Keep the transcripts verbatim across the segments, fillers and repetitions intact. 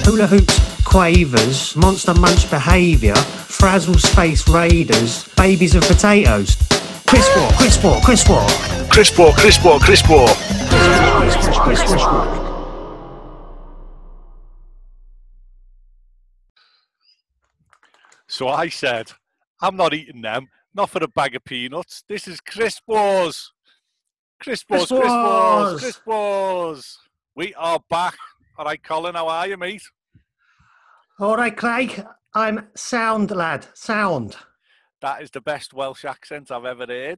Hula hoops, quavers, monster munch behaviour, frazzle space raiders, babies of potatoes. Crisp War, Crisp War, Crisp War. Crisp War, Crisp War, Crisp War. Crisp, crisp, crisp War. So I said, I'm not eating them, not for a bag of peanuts. This is Crisp Wars. Crisp Wars, Crisp Crisp Wars, Wars. Crisp Wars. We are back. All right, Colin, how are you, mate? All right, Craig. I'm sound, lad. Sound. That is the best Welsh accent I've ever heard.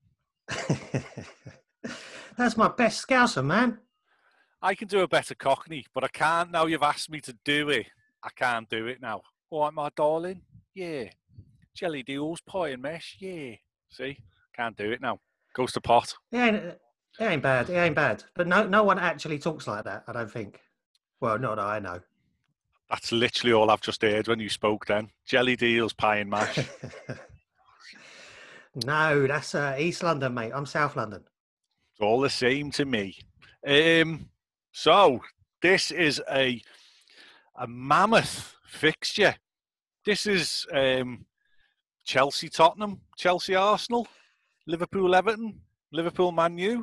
That's my best Scouser, man. I can do a better Cockney, but I can't now you've asked me to do it. I can't do it now. All right, my darling. Yeah. Jelly deals, pie and mesh. Yeah. See? Can't do it now. Goes to pot. It ain't, it ain't bad. It ain't bad. But no, no one actually talks like that, I don't think. Well, not that I know. That's literally all I've just heard when you spoke then. Jelly deals, pie and mash. No, that's uh, East London, mate. I'm South London. It's all the same to me. Um, so, this is a a mammoth fixture. This is um, Chelsea Tottenham, Chelsea Arsenal, Liverpool Everton, Liverpool Man U.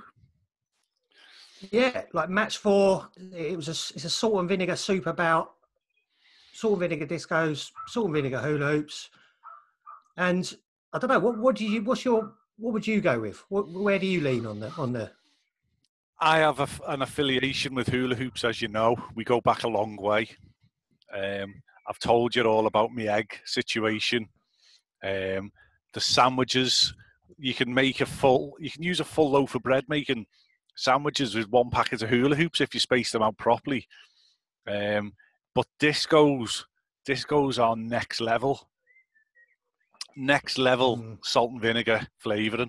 Yeah, like match four. It was a it's a salt and vinegar soup about salt and vinegar discos, salt and vinegar hula hoops, and I don't know what what do you what's your what would you go with? What, where do you lean on the on the? I have a, an affiliation with hula hoops, as you know. We go back a long way. Um, I've told you all about my egg situation. Um, the sandwiches, you can make a full, you can use a full loaf of bread making sandwiches with one packet of hula hoops if you space them out properly. Um, but discos, discos are next level. Next level mm. salt and vinegar flavouring.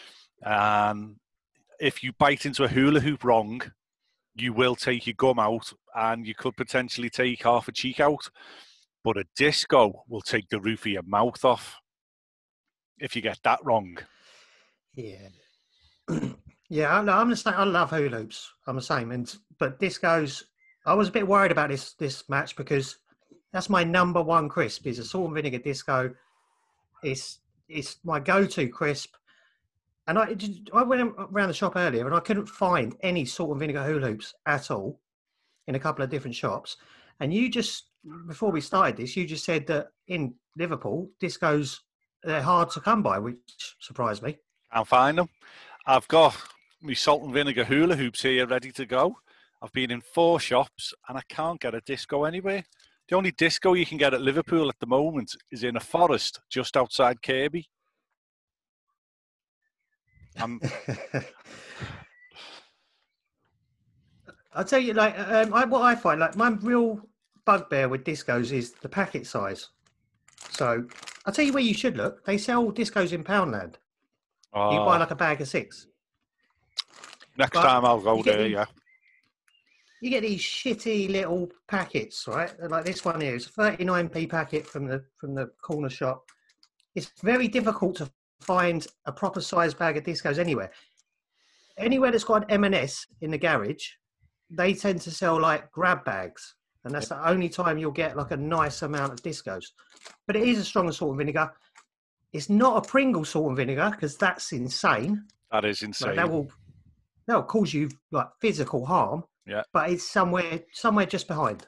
And if you bite into a hula hoop wrong, you will take your gum out and you could potentially take half a cheek out. But a disco will take the roof of your mouth off if you get that wrong. Yeah. Yeah, I'm the same. I love hula hoops. I'm the same. And but discos, I was a bit worried about this this match because that's my number one crisp is a salt and vinegar disco. It's it's my go-to crisp. And I I went around the shop earlier and I couldn't find any salt and vinegar hula hoops at all in a couple of different shops. And you just, before we started this, you just said that in Liverpool, discos, they're hard to come by, which surprised me. Can't find them. I've got my salt and vinegar hula hoops here ready to go. I've been in four shops and I can't get a disco anywhere. The only disco you can get at Liverpool at the moment is in a forest just outside Kirby. I'm... I'll tell you, like, um, I, what I find, like, my real bugbear with discos is the packet size. So, I'll tell you where you should look. They sell discos in Poundland. Oh. You buy, like, a bag of six. Next but time I'll go there, these, yeah. You get these shitty little packets, right? Like this one here. It's a thirty-nine p packet from the from the corner shop. It's very difficult to find a proper size bag of discos anywhere. Anywhere that's got an M and S in the garage, they tend to sell like grab bags. And that's the only time you'll get like a nice amount of discos. But it is a strong salt and vinegar. It's not a Pringle salt and vinegar because that's insane. That is insane. Like that will that will cause you like physical harm. Yeah. But it's somewhere somewhere just behind.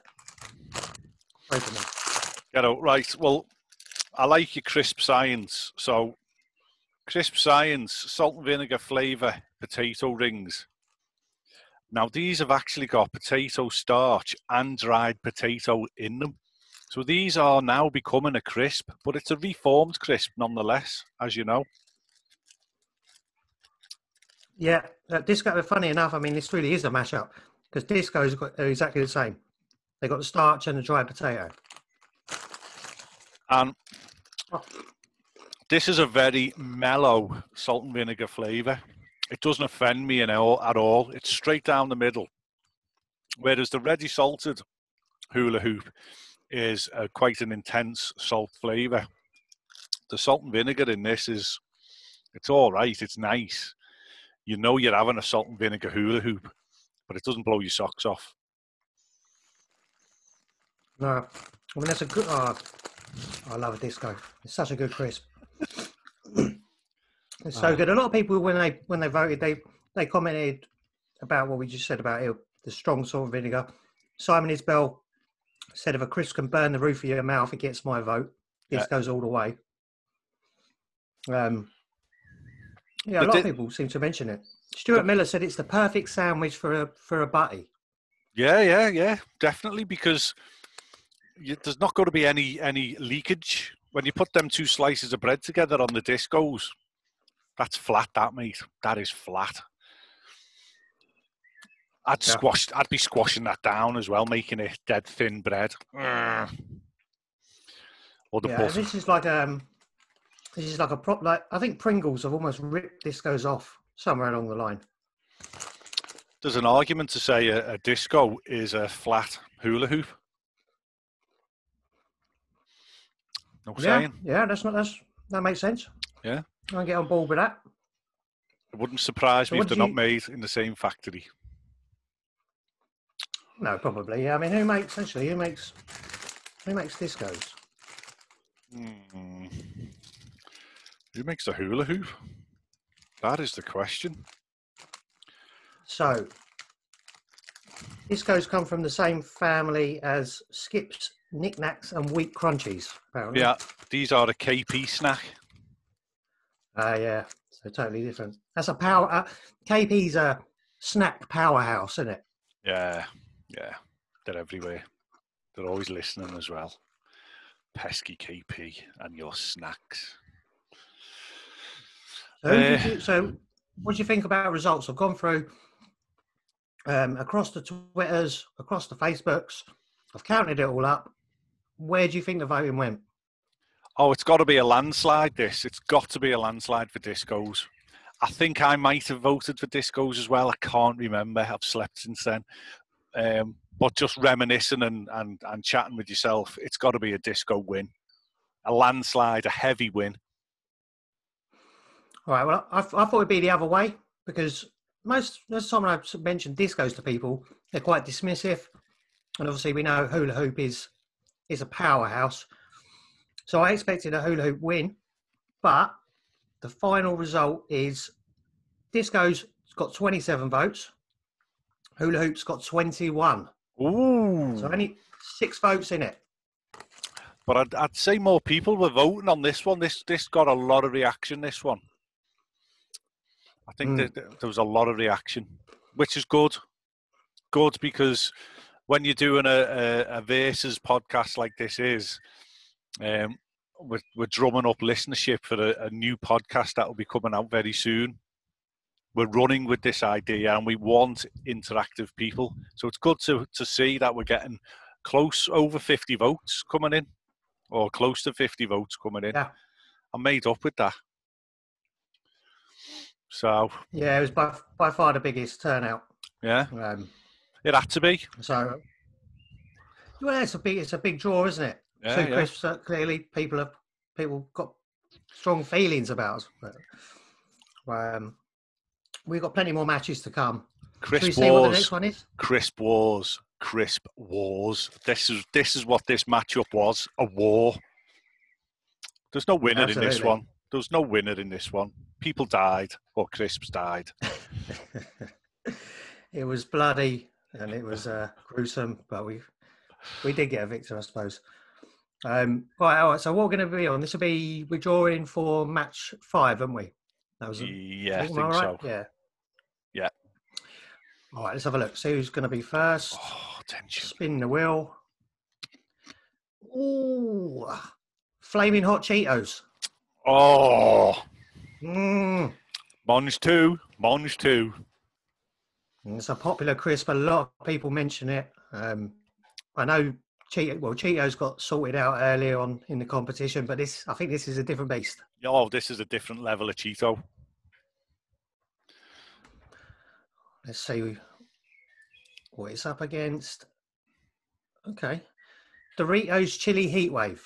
Get out, right. Well, I like your crisp science. So crisp science, salt and vinegar flavour, potato rings. Now, these have actually got potato starch and dried potato in them. So these are now becoming a crisp, but it's a reformed crisp nonetheless, as you know. Yeah, uh, disco, funny enough, I mean, this really is a mashup because discos are exactly the same. They've got the starch and the dried potato. And this is a very mellow salt and vinegar flavour. It doesn't offend me in all, at all. It's straight down the middle. Whereas the ready salted hula hoop is uh, quite an intense salt flavour. The salt and vinegar in this is, it's all right. It's nice. You know you're having a salt and vinegar hula hoop, but it doesn't blow your socks off. No, I mean that's a good. Oh, I love a disco. It's such a good crisp. It's so Oh. good. A lot of people when they when they voted, they they commented about what we just said about it, the strong salt vinegar. Simon Isbell said if a crisp can burn the roof of your mouth, it gets my vote. This Yeah. goes all the way. Um, yeah, a But lot did- of people seem to mention it. Stuart but- Miller said it's the perfect sandwich for a for a butty. Yeah, yeah, yeah, definitely, because you, there's not going to be any any leakage when you put them two slices of bread together on the discos. That's flat, that mate. That is flat. I'd Yeah. squash. I'd be squashing that down as well, making it dead thin bread. Or the Yeah, butter. this is like um, this is like a prop. Like I think Pringles have almost ripped discos off somewhere along the line. There's an argument to say a, a disco is a flat hula hoop. No Yeah, saying. yeah, that's not that's that makes sense. Yeah. I can get on board with that. It wouldn't surprise So me if what they're do not you- made in the same factory. No, probably. Yeah, I mean, who makes actually? Who makes who makes discos? Hmm. Who makes the hula hoop? That is the question. So, discos come from the same family as Skips, Knickknacks, and Wheat Crunchies. Apparently. Yeah, these are a K P snack. Ah, yeah. So totally different. That's a power. Uh, K P's a snack powerhouse, isn't it? Yeah, yeah. They're everywhere. They're always listening as well. Pesky K P and your snacks. So, who did Uh, you, so what do you think about results? I've gone through um, across the Twitters, across the Facebooks. I've counted it all up. Where do you think the voting went? Oh, it's got to be a landslide, this. It's got to be a landslide for discos. I think I might have voted for discos as well. I can't remember. I've slept since then. Um, but just reminiscing and, and, and chatting with yourself, it's got to be a disco win. A landslide, a heavy win. All right. Well, I, I thought it'd be the other way because most most time when I've mentioned discos to people, they're quite dismissive, and obviously we know hula hoop is is a powerhouse. So I expected a hula hoop win, but the final result is discos got twenty-seven votes, hula hoops got twenty-one. Ooh. So only six votes in it. But I'd, I'd say more people were voting on this one. This this got a lot of reaction, this one. I think Mm. that that there was a lot of reaction, which is good. Good because when you're doing a, a, a versus podcast like this is, um, we're, we're drumming up listenership for a, a new podcast that will be coming out very soon. We're running with this idea and we want interactive people. So it's good to, to see that we're getting close over fifty votes coming in, or close to fifty votes coming in. Yeah. I'm made up with that. So, Yeah, it was by by far the biggest turnout. yeah, Um, it had to be. so, well, it's a big it's a big draw, isn't it? Yeah, Two yeah. crisps. Uh, clearly, people have people got strong feelings about us. But, um, we've got plenty more matches to come. Should we Crisp see what the Wars. next one is? Crisp Wars. Crisp Wars. This is this is what this matchup was. A war. There's no winner in this Absolutely. one. There's no winner in this one. People died, or crisps died. It was bloody and it was uh, gruesome, but we we did get a victor, I suppose. Um, right, all right. So what we're going to be on? This will be we're drawing for match five, aren't we? That was. Yeah, I am think right? so. Yeah. Yeah. All right. Let's have a look. See who's going to be first. Oh, tension. Spin the wheel. Ooh, flaming hot Cheetos. Oh, Mm. Monge two. Monge two. It's a popular crisp. A lot of people mention it. Um, I know Cheeto, well, Cheetos got sorted out earlier on in the competition, but this, I think this is a different beast. Oh, this is a different level of Cheeto. Let's see what it's up against. Okay. Doritos Chili Heatwave.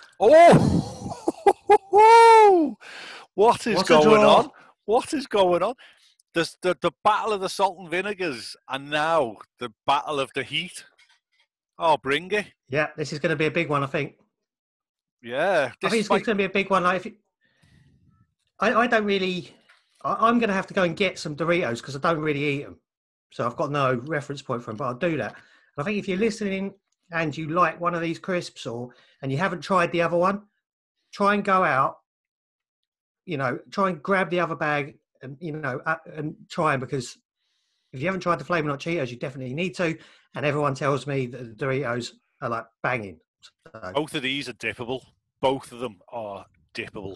Oh, what is What's a going draw? on? What is going on? There's the, the battle of the salt and vinegars, and now the battle of the heat. Oh, bring it. Yeah, this is going to be a big one, I think. Yeah. I think it's might... going to be a big one. Like, if it... I, I don't really... I, I'm going to have to go and get some Doritos because I don't really eat them. So I've got no reference point for them, but I'll do that. And I think if you're listening and you like one of these crisps or and you haven't tried the other one, try and go out, you know, try and grab the other bag and, you know, uh, and try them, because if you haven't tried the Flamin' Hot Cheetos, you definitely need to. And everyone tells me that the Doritos are like banging. So. Both of these are dippable. Both of them are dippable.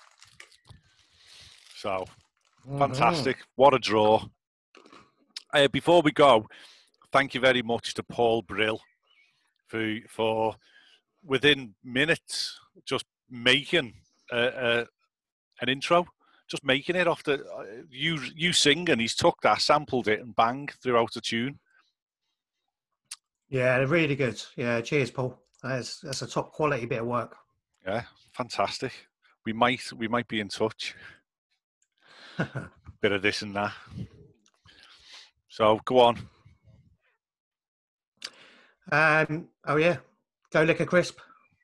So, mm-hmm. Fantastic. What a draw. Uh, before we go, thank you very much to Paul Brill for, for within minutes, just making a, a, an intro. Just making it off the uh, you you sing, and he's took that, sampled it, and bang throughout the tune. Yeah, they're really good. Yeah, cheers, Paul. That's that's a top quality bit of work. Yeah, fantastic. We might we might be in touch. Bit of this and that. So go on. Um. Oh yeah, go lick a crisp.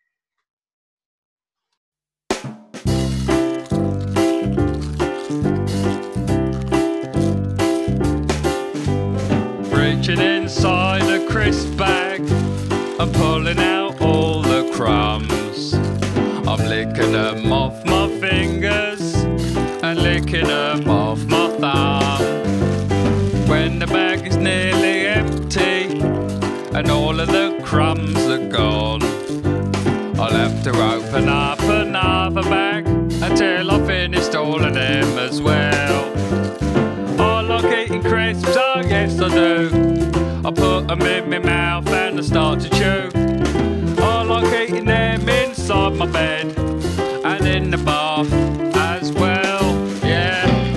Reaching inside a crisp bag and pulling out all the crumbs. I'm licking them off my fingers and licking them off my thumb. When the bag is nearly empty and all of the crumbs are gone, I'll have to open up another bag until I've finished all of them as well. I like eating crisps, oh yes I do. I put them in my mouth and I start to chew. I like eating them inside my bed and in the bath as well, yeah.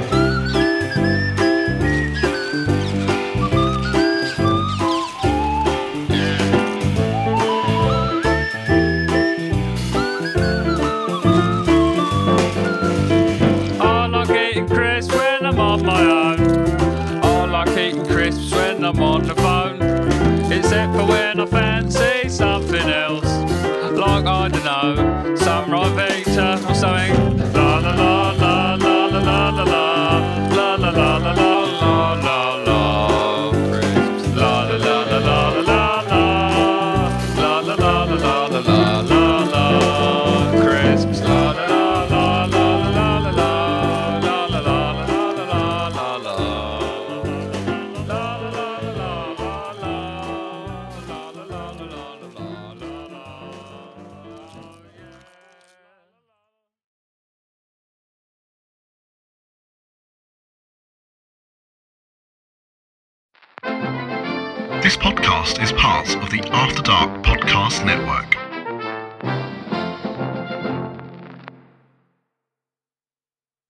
I like eating crisps when I'm on my own. I like eating crisps when I'm on the phone. Except for when I fancy something else, like, I don't know, some Rivita or something. La la la la la la la la la la la la la la la la crisps. La la la la la la la la la la la la la la la la crisps. La la la la la la la la la la la la la la. This podcast is part of the After Dark Podcast Network.